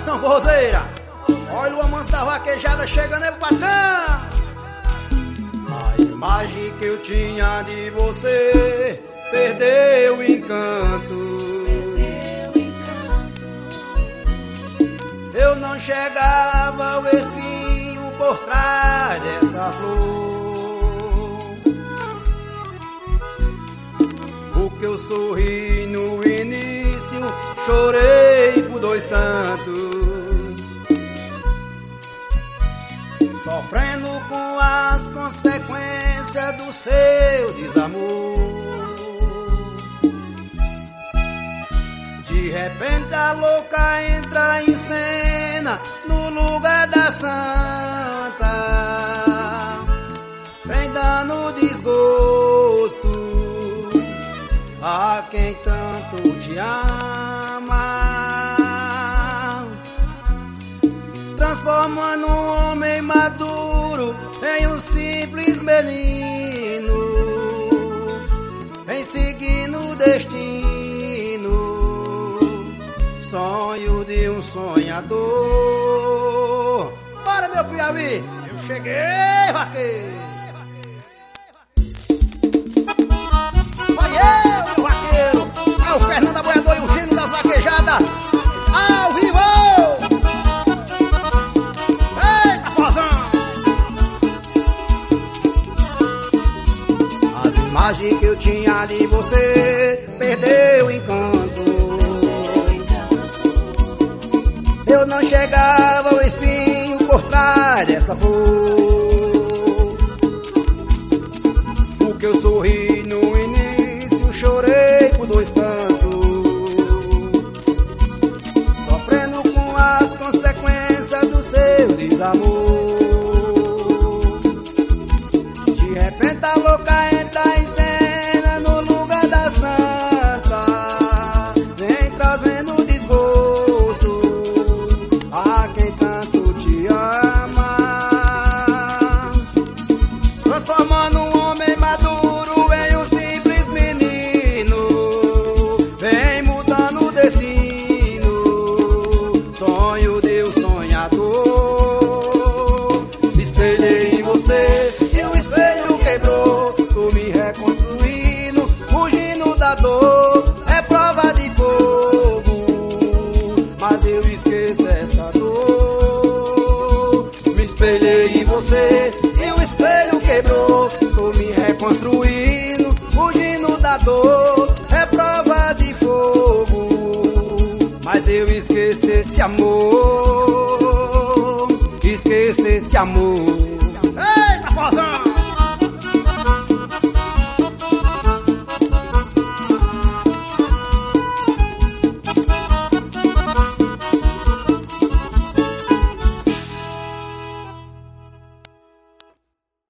nação forrozeira. Olha o amanso da vaquejada chegando aí, patrão. A imagem que eu tinha de você perdeu o encanto. Eu não chegava ao espinho por trás dessa flor. O que eu sorri no início, chorei por dois tantos, sofrendo com as consequências do seu desamor. De repente a louca entra em cena no lugar da santa, vem dando desgosto a quem tanto te ama, transformando um homem maduro em um simples menino, em seguindo o destino, sonho de um sonhador. Bora, meu Piauí, eu cheguei, vaqueiro. Olha eu, meu vaqueiro, é o Fernando Aboiador e o Gino das Vaquejadas, ao vivo! Eita, forrozão! As imagens que eu tinha de você perdeu o encanto. Eu não chegava ao espinho por trás dessa flor. O que eu sorri no início, chorei por dois cantos, sofrendo com as consequências do seu desamor. De repente a louca entra em cena no lugar da santa, vem trazendo desgosto a quem tanto te ama, transformando um homem maduro em um simples menino, vem mudando o destino, sonho de um sonhador. Me espelhei em você e o espelho quebrou, tô me reconstruindo, fugindo da dor, é prova de fogo, mas eu esqueço essa dor. Me espelhei em você e o espelho quebrou, tô me reconstruindo, fugindo da dor, é prova de fogo, mas eu esqueço esse amor, esqueço esse amor.